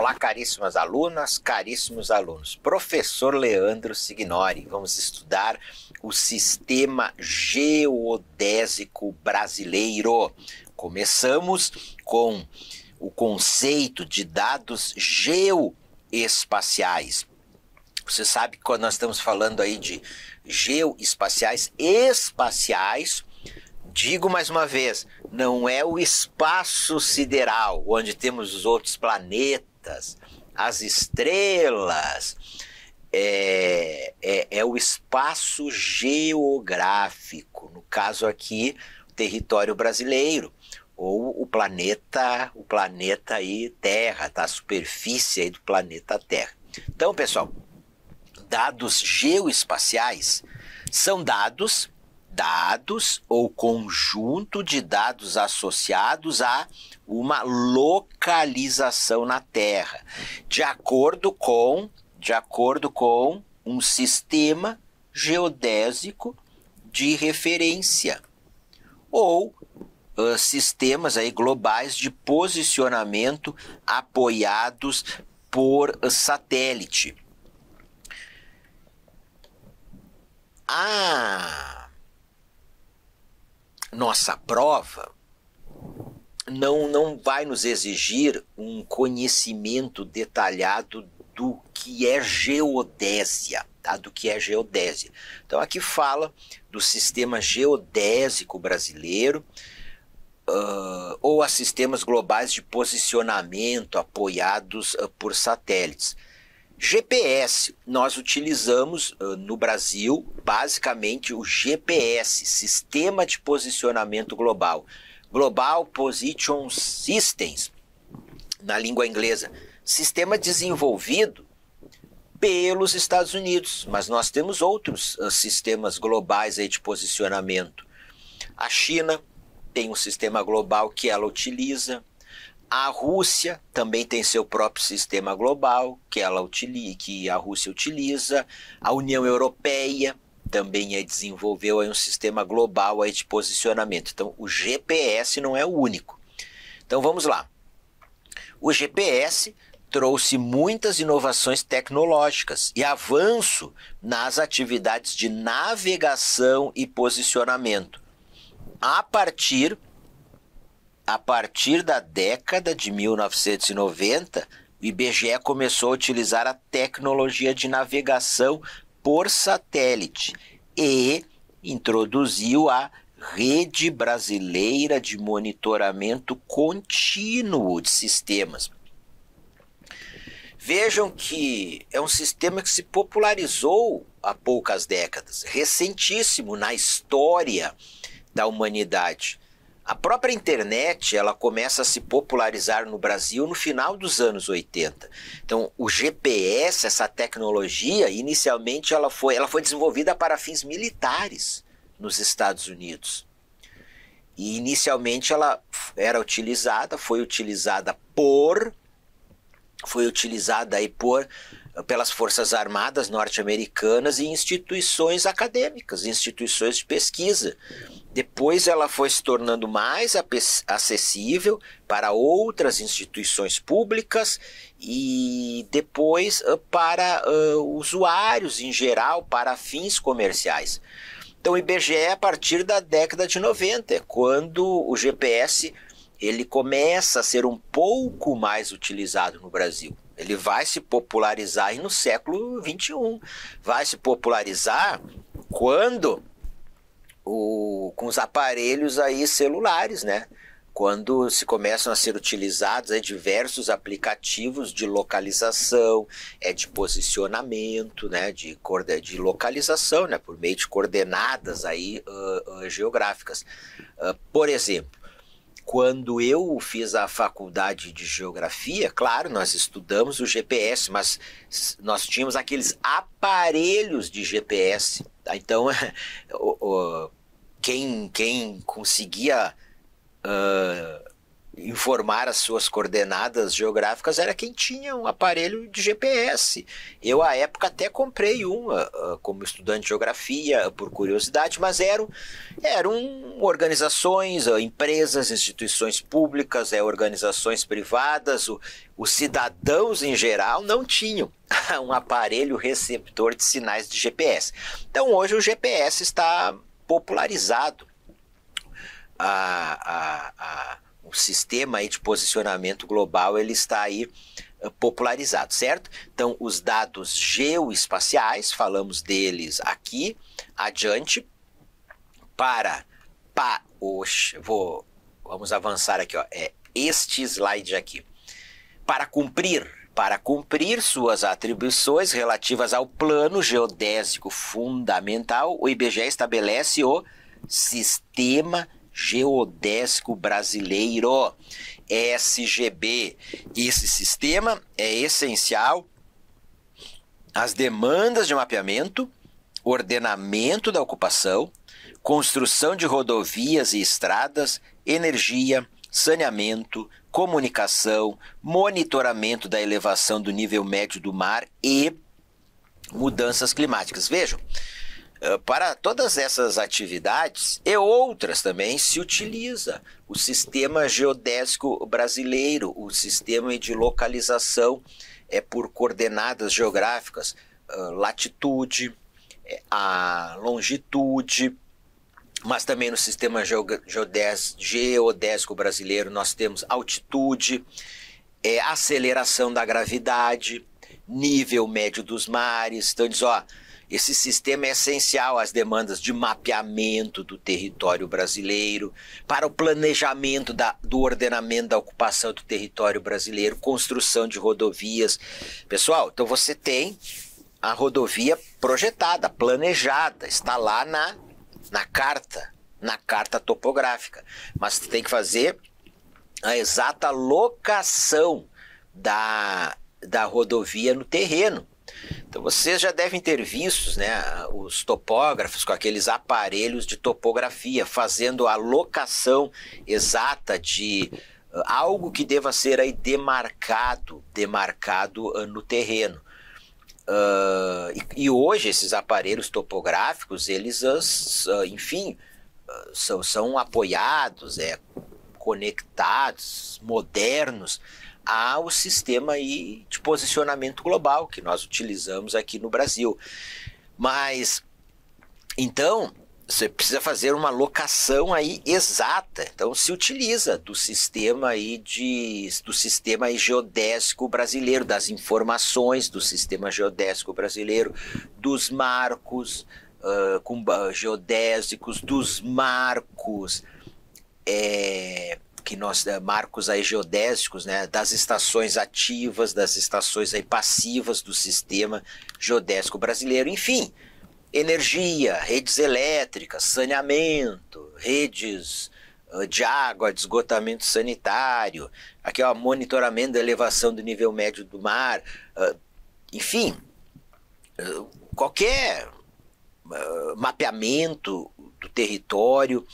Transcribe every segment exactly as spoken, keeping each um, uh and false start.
Olá, caríssimas alunas, caríssimos alunos. Professor Leandro Signori, vamos estudar o sistema geodésico brasileiro. Começamos com o conceito de dados geoespaciais. Você sabe que quando nós estamos falando aí de geoespaciais, espaciais, digo mais uma vez, não é o espaço sideral, onde temos os outros planetas, as estrelas, é, é, é o espaço geográfico, no caso aqui, o território brasileiro, ou o planeta, o planeta aí Terra, tá? A superfície aí do planeta Terra. Então, pessoal, dados geoespaciais são dados dados ou conjunto de dados associados a uma localização na Terra, de acordo com, de acordo com um sistema geodésico de referência, ou uh, sistemas aí globais de posicionamento apoiados por satélite. Ah... Nossa prova não, não vai nos exigir um conhecimento detalhado do que é geodésia, tá? Do que é geodésia. Então aqui fala do sistema geodésico brasileiro, uh, ou a sistemas globais de posicionamento apoiados uh, por satélites. G P S, nós utilizamos uh, no Brasil, basicamente o G P S, Sistema de Posicionamento Global, Global Position Systems, na língua inglesa, sistema desenvolvido pelos Estados Unidos, mas nós temos outros uh, sistemas globais aí de posicionamento. A China tem um sistema global que ela utiliza. A Rússia também tem seu próprio sistema global que, ela utiliza, que a Rússia utiliza. A União Europeia também é, desenvolveu aí um sistema global aí de posicionamento. Então, o G P S não é o único. Então, vamos lá. O G P S trouxe muitas inovações tecnológicas e avanço nas atividades de navegação e posicionamento. A partir A partir da década de mil novecentos e noventa, o I B G E começou a utilizar a tecnologia de navegação por satélite e introduziu a Rede Brasileira de Monitoramento Contínuo de Sistemas. Vejam que é um sistema que se popularizou há poucas décadas, recentíssimo na história da humanidade. A própria internet, ela começa a se popularizar no Brasil no final dos anos oitenta. Então, o G P S, essa tecnologia, inicialmente ela foi, ela foi desenvolvida para fins militares nos Estados Unidos. E inicialmente ela era utilizada, foi utilizada por, foi utilizada aí por, pelas Forças Armadas norte-americanas e instituições acadêmicas, instituições de pesquisa. Depois ela foi se tornando mais acessível para outras instituições públicas e depois uh, para uh, usuários em geral, para fins comerciais. Então o I B G E a partir da década de noventa, é quando o G P S ele começa a ser um pouco mais utilizado no Brasil. Ele vai se popularizar aí no século vinte e um. Vai se popularizar quando... O, com os aparelhos aí celulares, né? Quando se começam a ser utilizados aí diversos aplicativos de localização, é de posicionamento, né? De, de localização, né? Por meio de coordenadas aí, uh, uh, geográficas. Uh, por exemplo, quando eu fiz a faculdade de geografia, claro, nós estudamos o G P S, mas nós tínhamos aqueles aparelhos de G P S. Tá? Então, o, o, quem, quem conseguia uh, informar as suas coordenadas geográficas era quem tinha um aparelho de G P S. Eu, à época, até comprei um uh, como estudante de geografia, por curiosidade, mas eram, eram organizações, uh, empresas, instituições públicas, uh, organizações privadas, uh, os cidadãos em geral não tinham um aparelho receptor de sinais de G P S. Então, hoje o G P S está popularizado. A, a, a, o sistema aí de posicionamento global ele está aí uh, popularizado, certo? Então, os dados geoespaciais, falamos deles aqui, adiante, para, pa, oxe, vou, vamos avançar aqui, ó, é este slide aqui. Para cumprir, para cumprir suas atribuições relativas ao plano geodésico fundamental, o I B G E estabelece o Sistema Geodésico Brasileiro, S G B. Esse sistema é essencial às demandas de mapeamento, ordenamento da ocupação, construção de rodovias e estradas, energia, saneamento, comunicação, monitoramento da elevação do nível médio do mar e mudanças climáticas. Vejam, para todas essas atividades e outras também se utiliza o Sistema Geodésico Brasileiro, o sistema de localização é por coordenadas geográficas, latitude, a longitude, mas também no Sistema Geodésico Brasileiro nós temos altitude, é, aceleração da gravidade, nível médio dos mares. Então diz, ó, esse sistema é essencial às demandas de mapeamento do território brasileiro, para o planejamento da, do ordenamento da ocupação do território brasileiro, construção de rodovias. Pessoal, então você tem a rodovia projetada, planejada, está lá na, na carta, na carta topográfica. Mas você tem que fazer a exata locação da, da rodovia no terreno. Então vocês já devem ter visto, né, os topógrafos com aqueles aparelhos de topografia fazendo a locação exata de uh, algo que deva ser aí demarcado, demarcado uh, no terreno. Uh, e, e hoje esses aparelhos topográficos, eles, uh, enfim, uh, são, são apoiados, é, conectados, modernos, ao sistema aí de posicionamento global que nós utilizamos aqui no Brasil. Mas, então, você precisa fazer uma locação aí exata. Então, se utiliza do sistema aí de, do sistema aí geodésico brasileiro, das informações do sistema geodésico brasileiro, dos marcos uh, com, uh, geodésicos, dos marcos... É, que nós marcos aí geodésicos, né, das estações ativas, das estações aí passivas do sistema geodésico brasileiro, enfim, energia, redes elétricas, saneamento, redes uh, de água, de esgotamento sanitário, aqui ó, monitoramento da elevação do nível médio do mar, uh, enfim, uh, qualquer uh, mapeamento do território,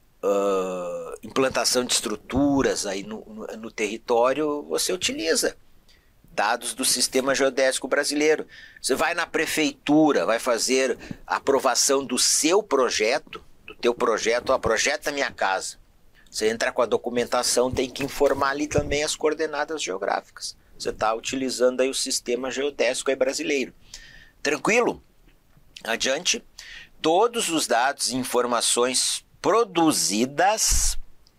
Uh, implantação de estruturas aí no, no, no território, você utiliza dados do Sistema Geodésico Brasileiro. Você vai na prefeitura, vai fazer a aprovação do seu projeto, do teu projeto, ó, projeta minha casa. Você entra com a documentação, tem que informar ali também as coordenadas geográficas. Você está utilizando aí o Sistema Geodésico aí brasileiro. Tranquilo? Adiante. Todos os dados e informações produzidas,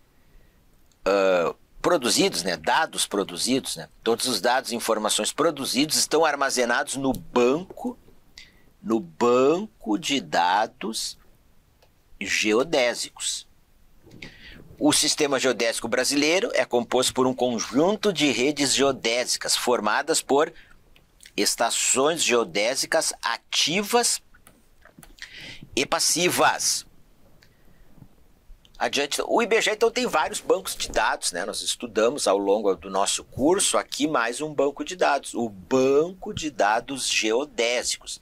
uh, produzidos, né, dados produzidos, né, todos os dados e informações produzidos estão armazenados no banco, no banco de dados geodésicos. O Sistema Geodésico Brasileiro é composto por um conjunto de redes geodésicas formadas por estações geodésicas ativas e passivas. Adiante, o I B G E então tem vários bancos de dados, né? Nós estudamos ao longo do nosso curso aqui mais um banco de dados, o banco de dados geodésicos.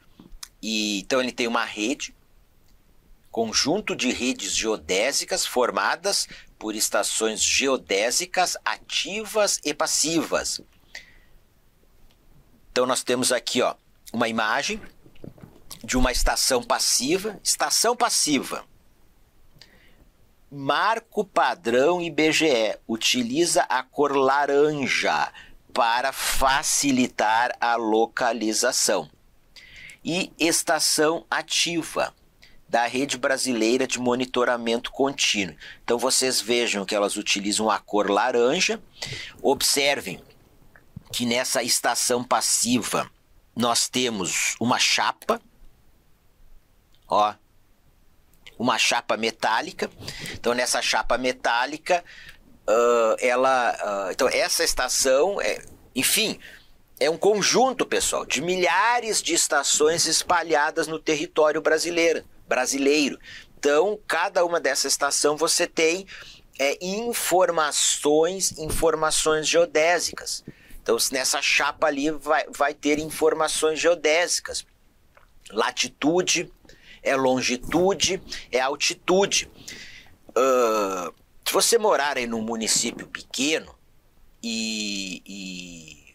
E então ele tem uma rede, conjunto de redes geodésicas formadas por estações geodésicas ativas e passivas. Então nós temos aqui, ó, uma imagem de uma estação passiva. Estação passiva. Marco padrão I B G E utiliza a cor laranja para facilitar a localização. E estação ativa da Rede Brasileira de Monitoramento Contínuo. Então vocês vejam que elas utilizam a cor laranja. Observem que nessa estação passiva nós temos uma chapa, ó, uma chapa metálica. Então nessa chapa metálica, uh, ela, uh, então essa estação, é, enfim, é um conjunto, pessoal, de milhares de estações espalhadas no território brasileiro. brasileiro. Então, cada uma dessa estação você tem é, informações, informações geodésicas. Então, nessa chapa ali vai, vai ter informações geodésicas. Latitude, é longitude, é altitude. Uh, se você morar em um município pequeno e, e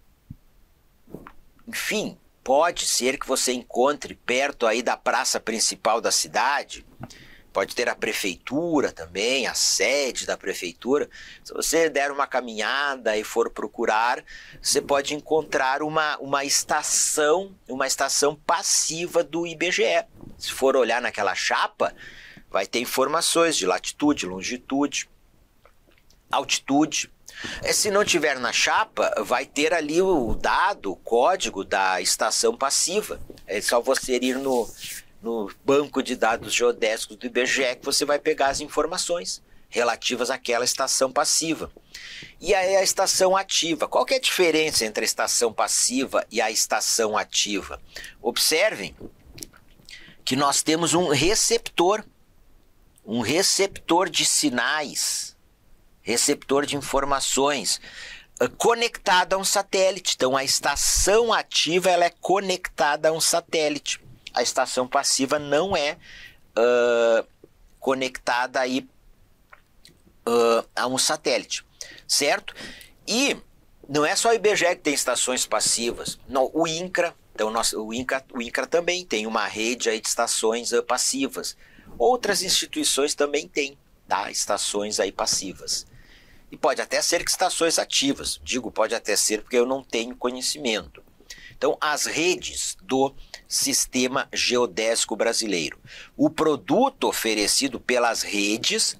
enfim, pode ser que você encontre perto aí da praça principal da cidade, pode ter a prefeitura também, a sede da prefeitura. Se você der uma caminhada e for procurar, você pode encontrar uma, uma estação, uma estação passiva do I B G E. Se for olhar naquela chapa, vai ter informações de latitude, longitude, altitude. Se não tiver na chapa, vai ter ali o dado, o código da estação passiva. É só você ir no, no banco de dados geodésicos do I B G E que você vai pegar as informações relativas àquela estação passiva. E aí a estação ativa. Qual que é a diferença entre a estação passiva e a estação ativa? Observem que nós temos um receptor, um receptor de sinais, receptor de informações, conectado a um satélite. Então a estação ativa ela é conectada a um satélite. A estação passiva não é uh, conectada aí, uh, a um satélite, certo? E não é só o I B G E que tem estações passivas. Não, o INCRA, então nosso, o INCRA, o INCRA também tem uma rede aí de estações uh, passivas. Outras instituições também têm, tá? Estações aí passivas. E pode até ser que estações ativas. Digo pode até ser porque eu não tenho conhecimento. Então, as redes do Sistema Geodésico Brasileiro. O produto oferecido pelas redes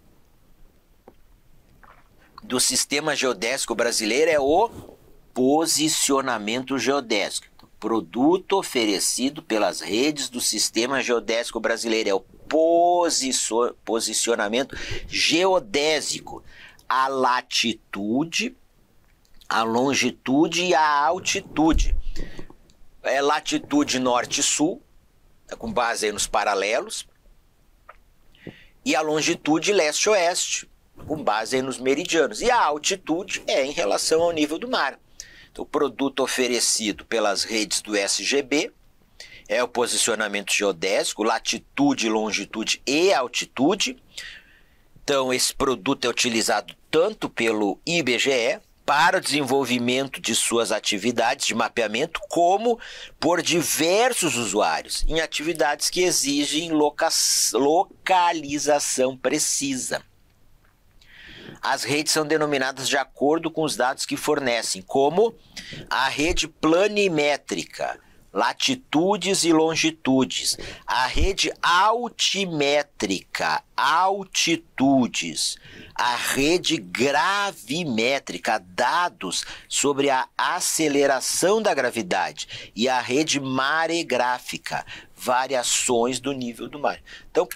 do Sistema Geodésico Brasileiro é o posicionamento geodésico. O produto oferecido pelas redes do Sistema Geodésico Brasileiro é o posicio- posicionamento geodésico. A latitude, a longitude e a altitude. É latitude norte e sul, com base aí nos paralelos, e a longitude leste e oeste, com base aí nos meridianos. E a altitude é em relação ao nível do mar. Então, o produto oferecido pelas redes do S G B é o posicionamento geodésico, latitude, longitude e altitude. Então, esse produto é utilizado tanto pelo I B G E para o desenvolvimento de suas atividades de mapeamento, como por diversos usuários em atividades que exigem loca- localização precisa. As redes são denominadas de acordo com os dados que fornecem, como a rede planimétrica, latitudes e longitudes, a rede altimétrica, altitudes, a rede gravimétrica, dados sobre a aceleração da gravidade, e a rede maregráfica, variações do nível do mar. Então,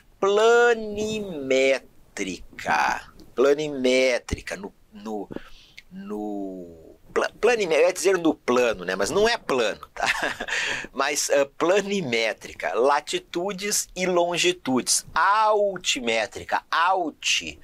planimétrica, planimétrica, no, no, no planimétrica, eu ia dizer no plano, né? Mas não é plano, tá? Mas uh, planimétrica, latitudes e longitudes, altimétrica, alt,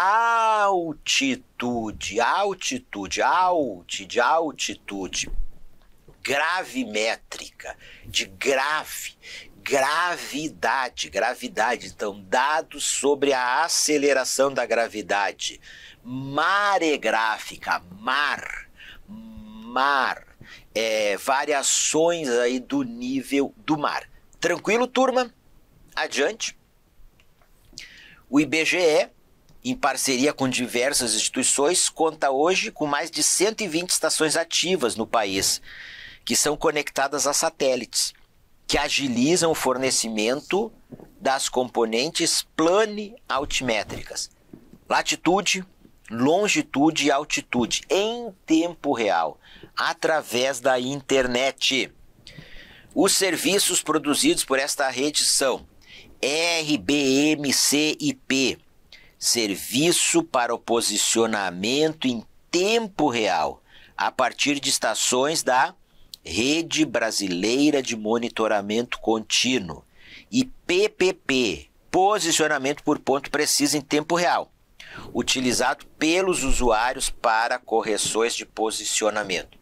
altitude, altitude, alt, de altitude, gravimétrica, de grave, gravidade, gravidade. Então, dados sobre a aceleração da gravidade. Maregráfica, mar, mar, é, variações aí do nível do mar. Tranquilo, turma? Adiante. O I B G E, em parceria com diversas instituições, conta hoje com mais de cento e vinte estações ativas no país, que são conectadas a satélites, que agilizam o fornecimento das componentes plane-altimétricas, latitude, longitude e altitude, em tempo real, através da internet. Os serviços produzidos por esta rede são R B M C I P, Serviço para o Posicionamento em Tempo Real, a partir de estações da Rede Brasileira de Monitoramento Contínuo, e P P P, Posicionamento por Ponto Preciso em Tempo Real, utilizado pelos usuários para correções de posicionamento.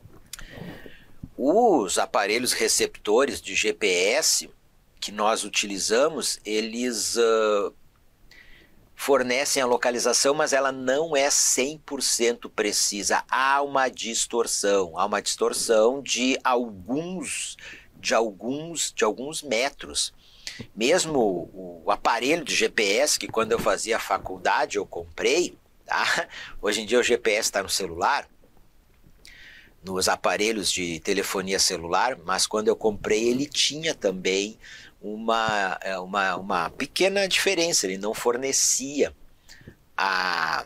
Os aparelhos receptores de G P S que nós utilizamos, eles uh, fornecem a localização, mas ela não é cem por cento precisa. Há uma distorção, há uma distorção de alguns, de alguns, de alguns metros. Mesmo o aparelho de G P S, que quando eu fazia a faculdade eu comprei, tá? Hoje em dia o G P S está no celular, nos aparelhos de telefonia celular, mas quando eu comprei ele tinha também uma, uma, uma pequena diferença, ele não fornecia a,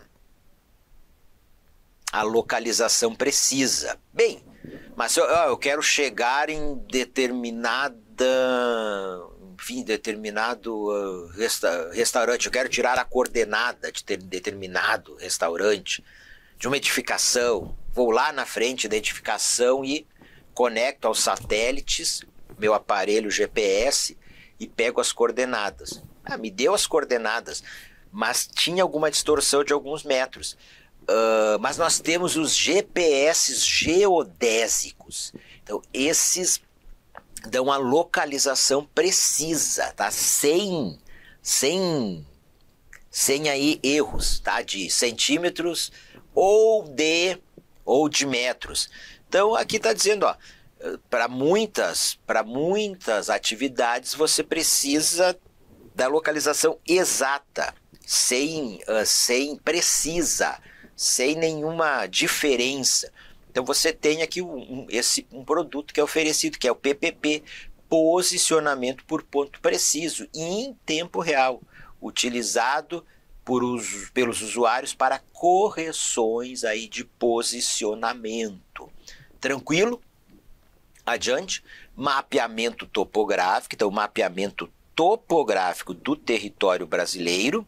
a localização precisa. Bem, mas eu, eu quero chegar em determinada, enfim, determinado uh, resta, restaurante, eu quero tirar a coordenada de ter, determinado restaurante, de uma edificação, vou lá na frente da edificação e conecto aos satélites, meu aparelho G P S, e pego as coordenadas. Ah, me deu as coordenadas, mas tinha alguma distorção de alguns metros. Uh, mas nós temos os G P S geodésicos. Então, esses dão a localização precisa, tá? Sem, sem, sem aí erros, tá? De centímetros ou de, ou de metros. Então, aqui está dizendo, ó, para muitas, para muitas atividades você precisa da localização exata, sem, uh, sem precisa, sem nenhuma diferença. Então você tem aqui um, um, esse, um produto que é oferecido, que é o P P P, Posicionamento por Ponto Preciso, em tempo real, utilizado por us, pelos usuários para correções aí de posicionamento. Tranquilo? Adiante. Mapeamento topográfico, então mapeamento topográfico do território brasileiro,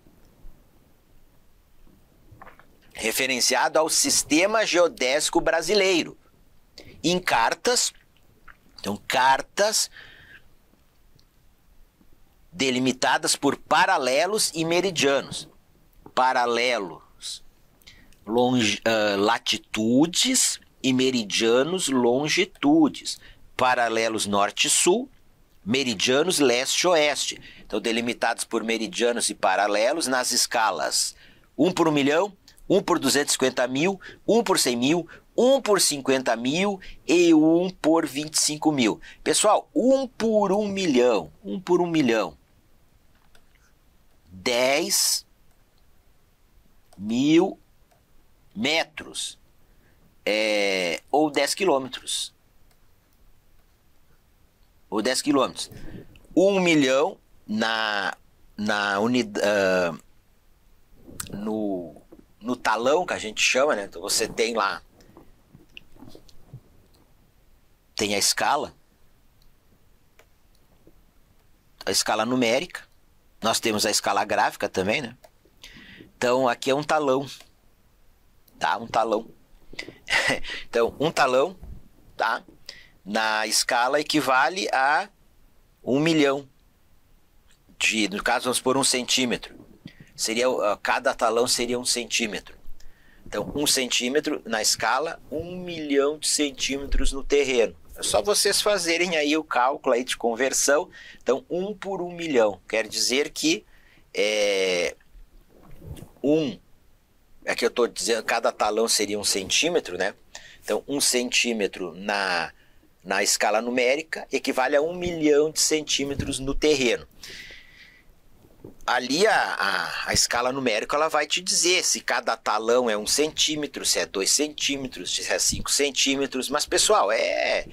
referenciado ao Sistema Geodésico Brasileiro, em cartas, então cartas delimitadas por paralelos e meridianos, paralelos, longe, uh, latitudes e meridianos, longitudes, paralelos norte-sul, meridianos leste-oeste, então delimitados por meridianos e paralelos nas escalas um por um milhão, um por duzentos e cinquenta mil, um por cem mil, um por cinquenta mil e um por vinte e cinco mil. Pessoal, um por um milhão, um por um milhão, dez mil metros, é, ou dez quilômetros, ou dez quilômetros. Um milhão na, na unidade, uh, no no talão, que a gente chama, né? Então você tem lá, tem a escala, a escala numérica, nós temos a escala gráfica também, né? Então aqui é um talão, tá? Um talão. Então um talão, tá? Na escala equivale a um milhão de, no caso vamos por um centímetro. Seria, cada talão seria um centímetro. Então, um centímetro na escala, um milhão de centímetros no terreno. É só vocês fazerem aí o cálculo aí de conversão. Então, um por um milhão. Quer dizer que é, um, é que eu estou dizendo, cada talão seria um centímetro, né? Então, um centímetro na, na escala numérica equivale a um milhão de centímetros no terreno. Ali a, a, a escala numérica ela vai te dizer se cada talão é um centímetro, se é dois centímetros, se é cinco centímetros. Mas, pessoal, é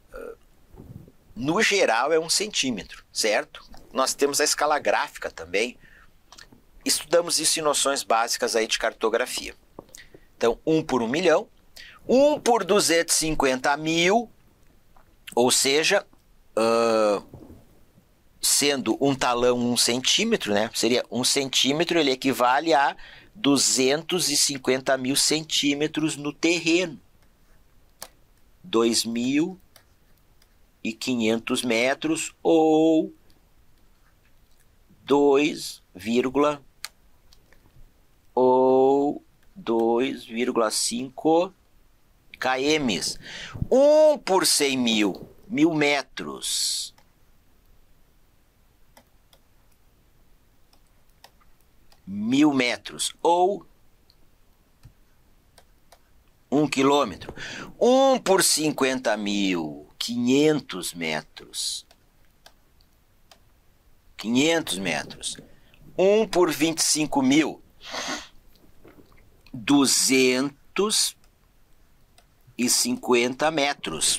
no geral é um centímetro, certo? Nós temos a escala gráfica também. Estudamos isso em noções básicas aí de cartografia. Então, um por um milhão, um por duzentos e cinquenta mil, ou seja, uh, sendo um talão um centímetro, né? Seria um centímetro, ele equivale a duzentos e cinquenta mil centímetros no terreno. dois mil e quinhentos metros ou dois, ou dois vírgula cinco km. um por cem mil, mil metros. Mil metros ou um quilômetro. Um por cinquenta mil, quinhentos metros. quinhentos metros. Um por vinte e cinco mil, duzentos e cinquenta metros.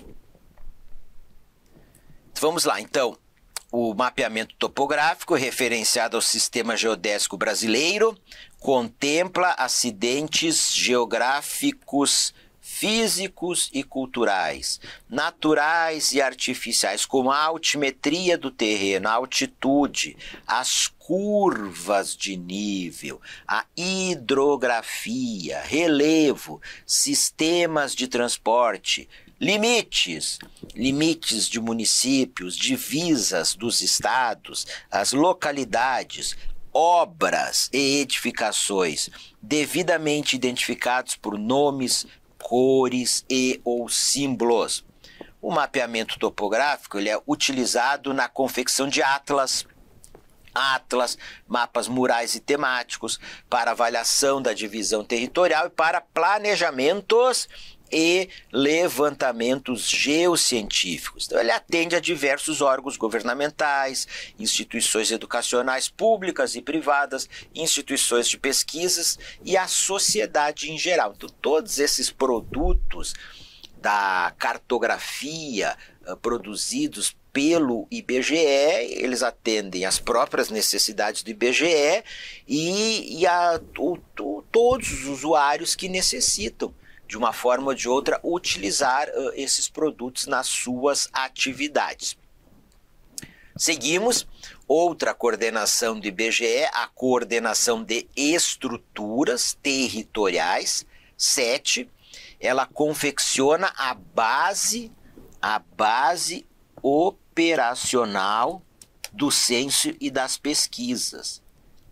Vamos lá, então. O mapeamento topográfico, referenciado ao Sistema Geodésico Brasileiro, contempla acidentes geográficos, físicos e culturais, naturais e artificiais, como a altimetria do terreno, a altitude, as curvas de nível, a hidrografia, relevo, sistemas de transporte, limites, limites de municípios, divisas dos estados, as localidades, obras e edificações devidamente identificados por nomes, cores e ou símbolos. O mapeamento topográfico ele é utilizado na confecção de atlas, atlas, mapas murais e temáticos, para avaliação da divisão territorial e para planejamentos e levantamentos geocientíficos. Então, ele atende a diversos órgãos governamentais, instituições educacionais públicas e privadas, instituições de pesquisas e a sociedade em geral. Então, todos esses produtos da cartografia uh, produzidos pelo I B G E, eles atendem às próprias necessidades do I B G E e, e a o, o, todos os usuários que necessitam, de uma forma ou de outra, utilizar uh, esses produtos nas suas atividades. Seguimos, outra coordenação do I B G E, a coordenação de estruturas territoriais, sete, ela confecciona a base, a base operacional do censo e das pesquisas.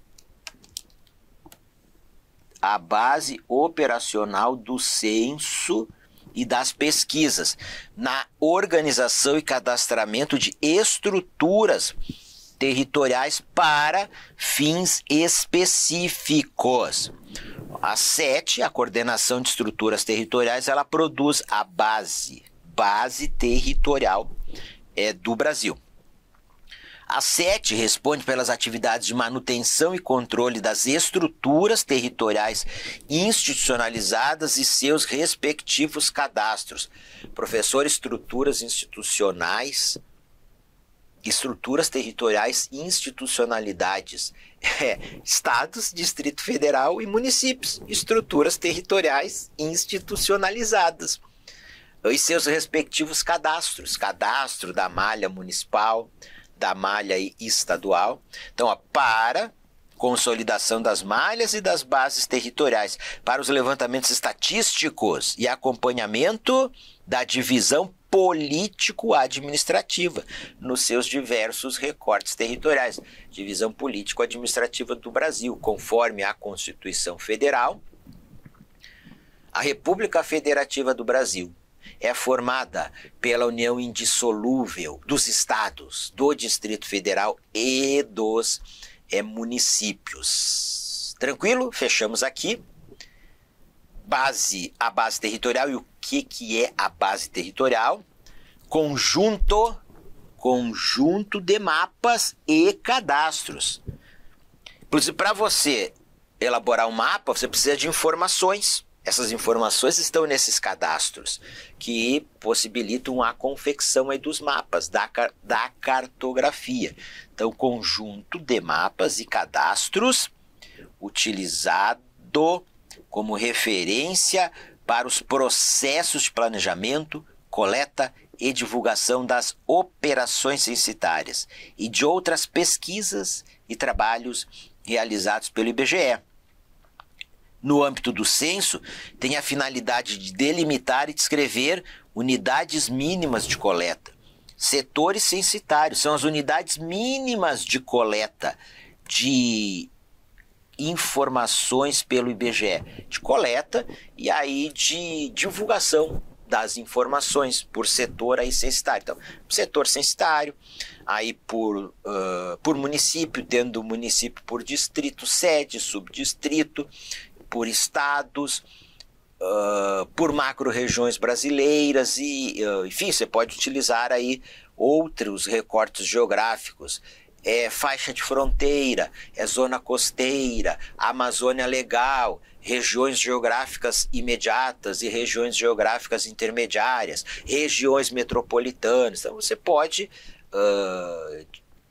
A base operacional do censo e das pesquisas, na organização e cadastramento de estruturas territoriais para fins específicos. A sete, a coordenação de estruturas territoriais, ela produz a base, base territorial é, do Brasil. A sete responde pelas atividades de manutenção e controle das estruturas territoriais institucionalizadas e seus respectivos cadastros. Professor, estruturas institucionais, estruturas territoriais e institucionalidades. É, estados, Distrito Federal e municípios. Estruturas territoriais institucionalizadas. E seus respectivos cadastros. Cadastro da malha municipal, da malha estadual. Então, ó, para consolidação das malhas e das bases territoriais, para os levantamentos estatísticos e acompanhamento da divisão político-administrativa nos seus diversos recortes territoriais. Divisão político-administrativa do Brasil, conforme a Constituição Federal, a República Federativa do Brasil é formada pela união indissolúvel dos estados, do Distrito Federal e dos é, municípios. Tranquilo? Fechamos aqui. Base, a base territorial. E o que, que é a base territorial? Conjunto, conjunto de mapas e cadastros. Inclusive, para você elaborar um mapa, você precisa de informações. Essas informações estão nesses cadastros, que possibilitam a confecção aí dos mapas, da, da cartografia. Então, conjunto de mapas e cadastros utilizado como referência para os processos de planejamento, coleta e divulgação das operações censitárias e de outras pesquisas e trabalhos realizados pelo I B G E. No âmbito do censo, tem a finalidade de delimitar e descrever unidades mínimas de coleta. Setores censitários são as unidades mínimas de coleta de informações pelo I B G E, de coleta e aí de divulgação das informações por setor aí censitário. Então, setor censitário, aí por, uh, por município, tendo o município por distrito, sede, subdistrito, por estados, uh, por macro-regiões brasileiras e, uh, enfim, você pode utilizar aí outros recortes geográficos. É faixa de fronteira, é zona costeira, Amazônia Legal, regiões geográficas imediatas e regiões geográficas intermediárias, regiões metropolitanas. Então você pode uh,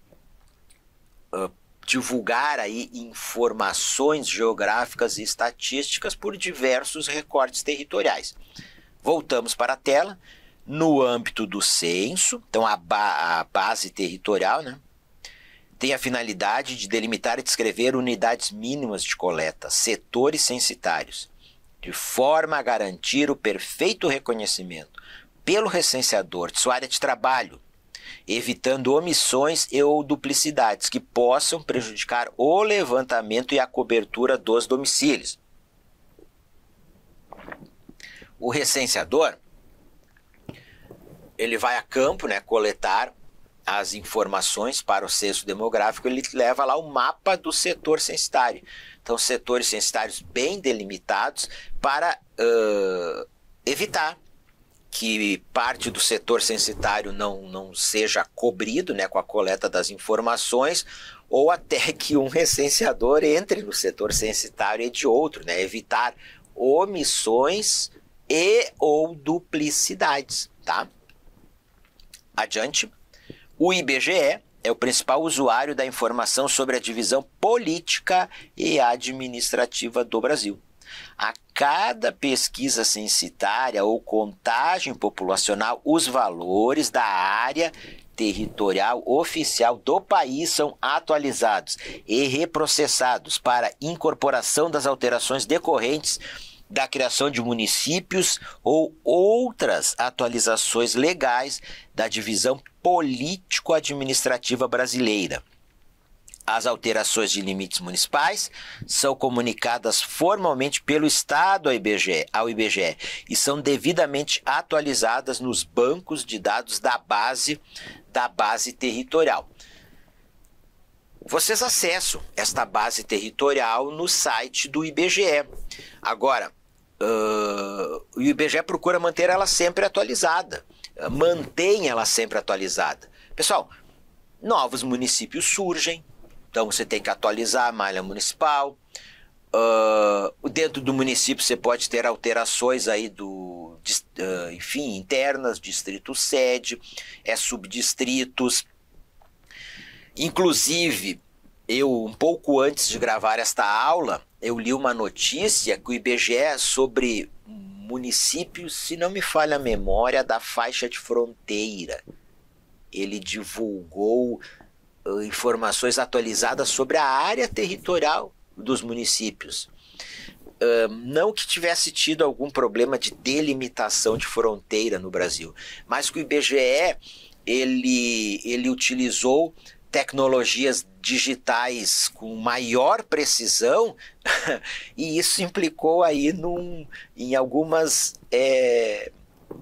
uh, divulgar aí informações geográficas e estatísticas por diversos recortes territoriais. Voltamos para a tela. No âmbito do censo, então a, ba a base territorial, né? Tem a finalidade de delimitar e descrever unidades mínimas de coleta, setores censitários, de forma a garantir o perfeito reconhecimento pelo recenseador de sua área de trabalho, evitando omissões e ou duplicidades que possam prejudicar o levantamento e a cobertura dos domicílios. O recenseador, ele vai a campo, né, coletar as informações para o censo demográfico, ele leva lá o mapa do setor censitário. Então, setores censitários bem delimitados para uh, evitar que parte do setor censitário não, não seja cobrido, né, com a coleta das informações, ou até que um recenseador entre no setor censitário e de outro, né, evitar omissões e ou duplicidades, tá? Adiante. O I B G E é o principal usuário da informação sobre a divisão política e administrativa do Brasil. A cada pesquisa censitária ou contagem populacional, os valores da área territorial oficial do país são atualizados e reprocessados para incorporação das alterações decorrentes da criação de municípios ou outras atualizações legais da divisão político-administrativa brasileira. As alterações de limites municipais são comunicadas formalmente pelo Estado ao I B G E, ao I B G E e são devidamente atualizadas nos bancos de dados da base, da base territorial. Vocês acessam esta base territorial no site do I B G E. Agora, Uh, o I B G E procura manter ela sempre atualizada, uh, mantém ela sempre atualizada. Pessoal, novos municípios surgem, então você tem que atualizar a malha municipal. Uh, dentro do município você pode ter alterações aí do, uh, enfim, internas, distrito sede, é, subdistritos. Inclusive, eu um pouco antes de gravar esta aula, eu li uma notícia que o I B G E sobre municípios, se não me falha a memória, da faixa de fronteira. Ele divulgou uh, informações atualizadas sobre a área territorial dos municípios. Uh, não que tivesse tido algum problema de delimitação de fronteira no Brasil, mas que o I B G E ele, ele utilizou tecnologias digitais com maior precisão e isso implicou aí num, em algumas é,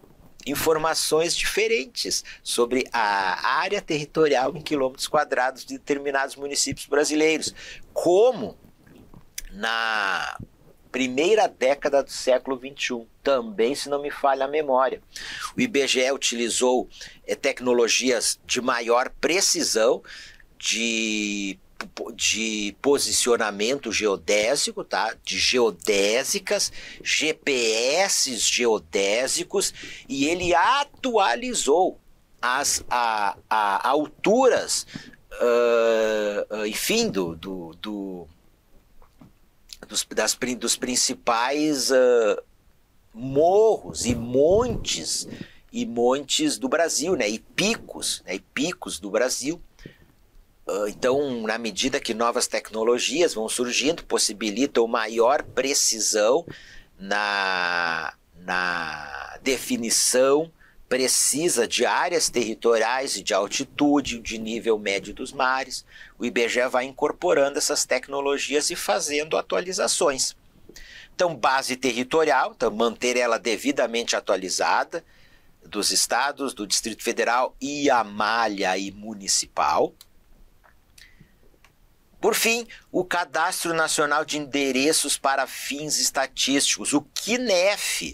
informações diferentes sobre a área territorial em quilômetros quadrados de determinados municípios brasileiros, como na primeira década do século vinte e um, também, se não me falha a memória. O I B G E utilizou é, tecnologias de maior precisão, de, de posicionamento geodésico, tá? De geodésicas, G P S geodésicos, e ele atualizou as a, a alturas, uh, enfim, do... do, do Dos, das, dos principais uh, morros e montes e montes do Brasil, né? E picos, né? E picos do Brasil. Uh, então, na medida que novas tecnologias vão surgindo, possibilitam maior precisão na, na definição precisa de áreas territoriais e de altitude, de nível médio dos mares. O I B G E vai incorporando essas tecnologias e fazendo atualizações. Então, base territorial, então manter ela devidamente atualizada, dos estados, do Distrito Federal e a malha e municipal. Por fim, o Cadastro Nacional de Endereços para Fins Estatísticos, o CNEF.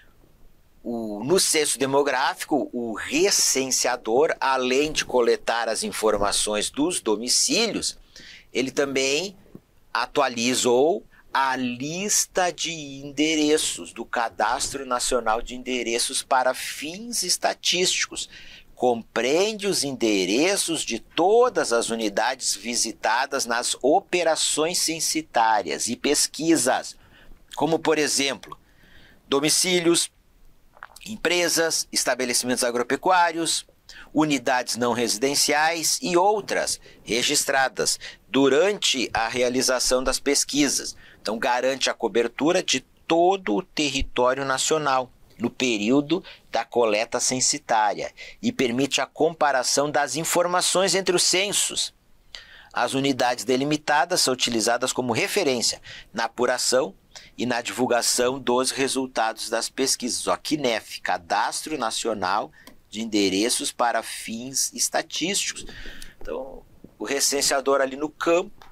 O, no censo demográfico, o recenseador, além de coletar as informações dos domicílios, ele também atualizou a lista de endereços do Cadastro Nacional de Endereços para Fins Estatísticos. Compreende os endereços de todas as unidades visitadas nas operações censitárias e pesquisas, como, por exemplo, domicílios, empresas, estabelecimentos agropecuários, unidades não residenciais e outras registradas durante a realização das pesquisas. Então, garante a cobertura de todo o território nacional no período da coleta censitária e permite a comparação das informações entre os censos. As unidades delimitadas são utilizadas como referência na apuração e na divulgação dos resultados das pesquisas. O CNEF, Cadastro Nacional de Endereços para Fins Estatísticos. Então, o recenseador ali no campo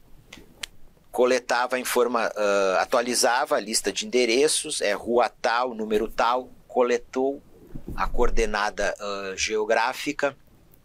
coletava, informa, uh, atualizava a lista de endereços, é rua tal, número tal, coletou a coordenada uh, geográfica,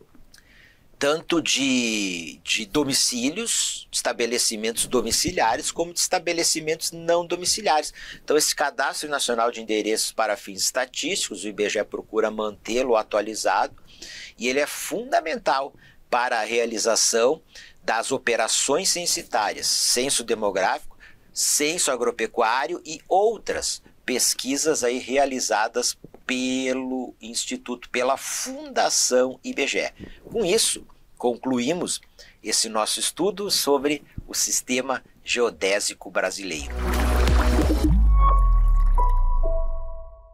tanto de, de domicílios, estabelecimentos domiciliares, como de estabelecimentos não domiciliares. Então, esse Cadastro Nacional de Endereços para Fins Estatísticos, o I B G E procura mantê-lo atualizado, e ele é fundamental para a realização das operações censitárias, censo demográfico, censo agropecuário e outras pesquisas aí realizadas pelo Instituto, pela Fundação I B G E. Com isso, concluímos esse nosso estudo sobre o sistema geodésico brasileiro.